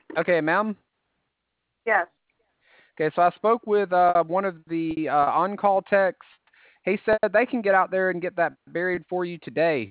Okay, ma'am. Yes. Okay, so I spoke with one of the on-call techs. He said they can get out there and get that buried for you today.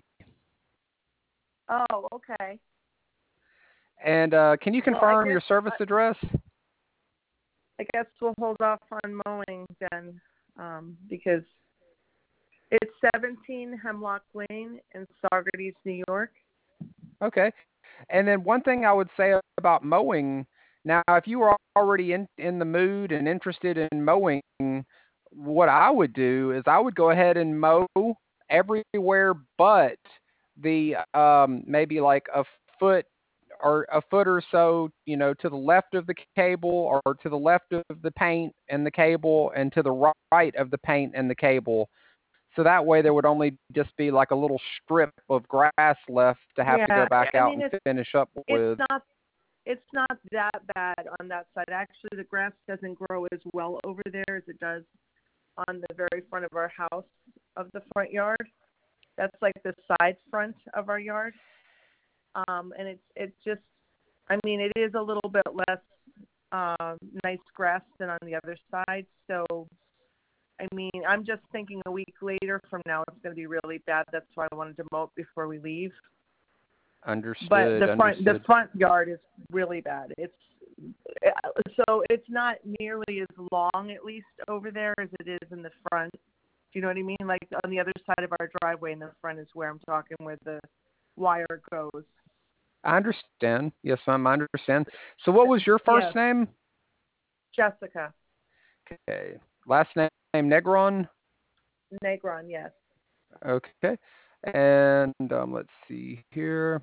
Oh, okay. And can you Well, I confirm guess your service address? I guess we'll hold off on mowing then, because it's 17 Hemlock Lane in Saugerties, New York. Okay. And then one thing I would say about mowing, now if you were already in the mood and interested in mowing, what I would do is I would go ahead and mow everywhere but the maybe like a foot or a foot or so, to the left of the cable or to the left of the paint and the cable and to the right of the paint and the cable. So that way there would only just be like a little strip of grass left to have to go Yeah, back I out mean and finish up it's with. not it's not that bad on that side. Actually, the grass doesn't grow as well over there as it does on the very front of our house of the front yard. That's like the side front of our yard. And it's just, I mean, it is a little bit less nice grass than on the other side. So, I mean, I'm just thinking a week later from now it's going to be really bad. That's why I wanted to mow it before we leave. But Understood, the understood. front yard is really bad. So it's not nearly as long, at least over there, as it is in the front. Do you know what I mean? Like on the other side of our driveway in the front is where I'm talking, where the wire goes. I understand. Yes, ma'am, I understand. So what was your first Yes, name? Jessica Okay. Last name Negron? Negron. Yes. Okay. And let's see here.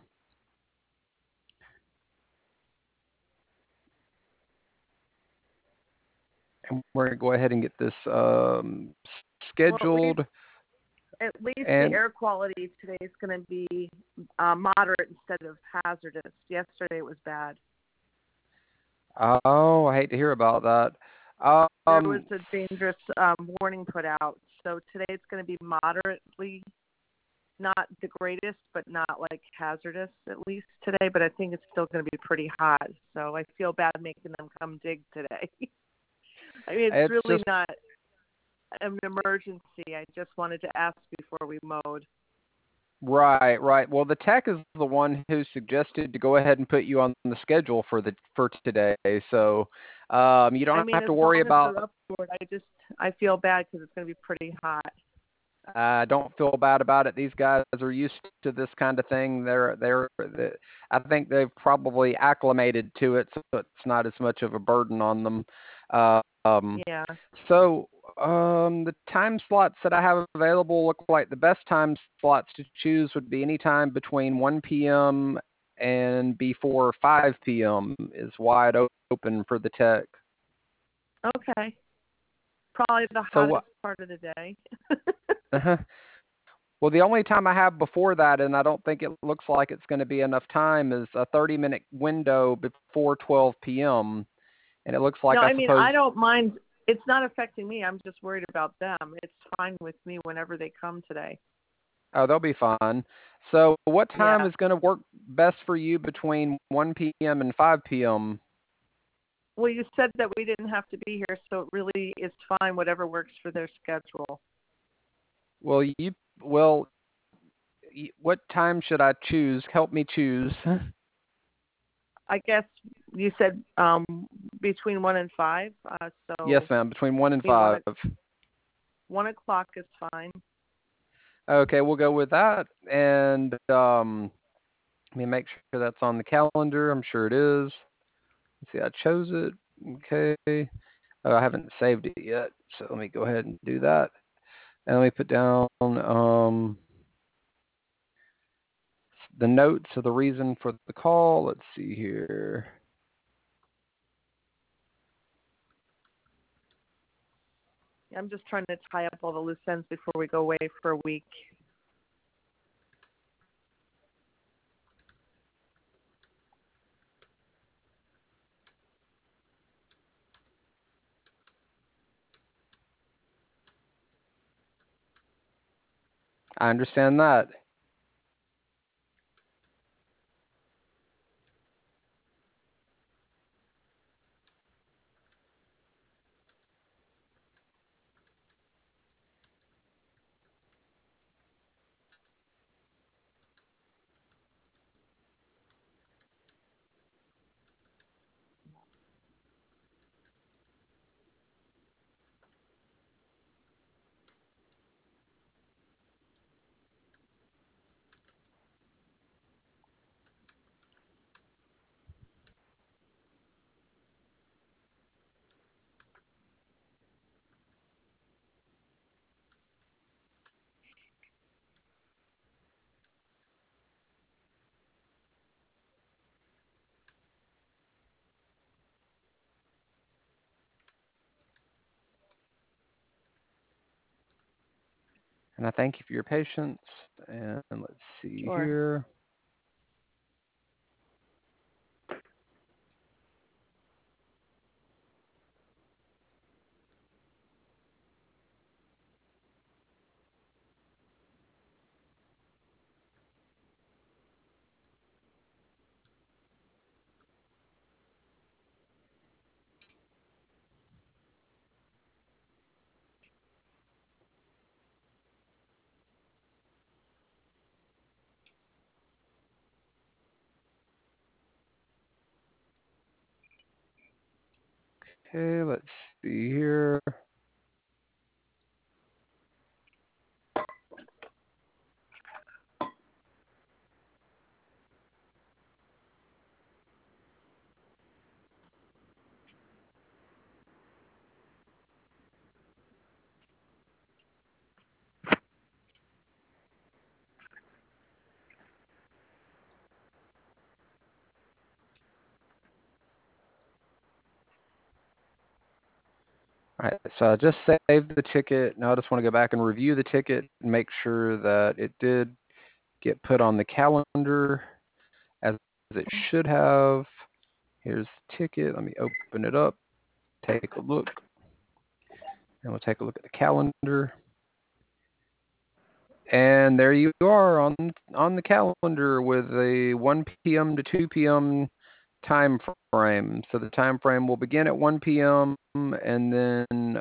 And we're going to go ahead and get this Well, scheduled. at least the And air quality today is going to be moderate instead of hazardous. Yesterday it was bad. oh, I hate to hear about that. There was Um, a dangerous warning put out. So today it's going to be moderately, not the greatest, but not like hazardous at least today. But I think it's still going to be pretty hot. So I feel bad making them come dig today. I mean, it's it's really just not an emergency. I just wanted to ask before we mowed. right, right. Well, the tech is the one who suggested to go ahead and put you on the schedule for today. So you I don't mean, have as to worry long as about. they're up for it, I feel bad because it's going to be pretty hot. Don't feel bad about it. These guys are used to this kind of thing. I think they've probably acclimated to it, so it's not as much of a burden on them. Um, Yeah. so the time slots that I have available look like the best time slots to choose would be any time between 1 p.m. and before 5 p.m. is wide open for the tech. Okay. Probably the So, hottest part of the day. well, the only time I have before that, and I don't think it looks like it's going to be enough time, is a 30-minute window before 12 p.m. And it looks like No, I I mean, suppose, I don't mind. It's not affecting me. I'm just worried about them. It's fine with me whenever they come today. oh, they'll be fine. So, what time Yeah. is going to work best for you between 1 p.m. and 5 p.m.? Well, you said that we didn't have to be here, so it really is fine, whatever works for their schedule. Well, well, what time should I choose? Help me choose. I guess you said between 1 and 5. Yes, So ma'am, between 1 and I mean, 5. 1 o'clock is fine. Okay, we'll go with that. And let me make sure that's on the calendar. I'm sure it is. Let's see, I chose it. Okay. I haven't saved it yet, so let me go ahead and do that. And let me put down the notes of the reason for the call. Let's see here. I'm just trying to tie up all the loose ends before we go away for a week. I understand that. And I thank you for your patience. And let's see Sure. here. Okay, let's see here. All right, so I just saved the ticket. Now I just want to go back and review the ticket and make sure that it did get put on the calendar as it should have. Here's the ticket. Let me open it up, take a look, and we'll take a look at the calendar. And there you are on the calendar with a 1 p.m. to 2 p.m. time frame. So the time frame will begin at 1 p.m. and then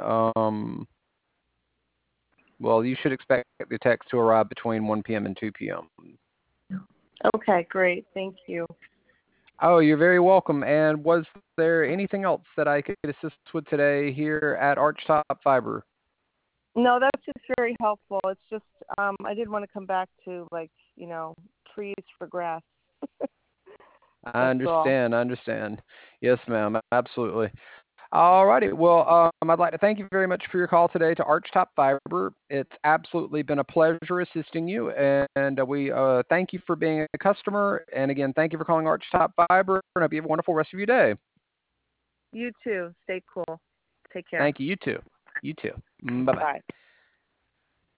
well, you should expect the text to arrive between 1 p.m. and 2 p.m. Okay, great. Thank you. Oh, you're very welcome. And was there anything else that I could assist with today here at Archtop Fiber? No, that's just very helpful. It's just I did want to come back to trees for grass. I That's all. understand. Yes, ma'am, absolutely. All righty. Well, I'd like to thank you very much for your call today to Archtop Fiber. It's absolutely been a pleasure assisting you, and we thank you for being a customer. And again, thank you for calling Archtop Fiber, and I hope you have a wonderful rest of your day. You too. Stay cool. Take care. Thank you. You too. You too. Bye-bye. Bye.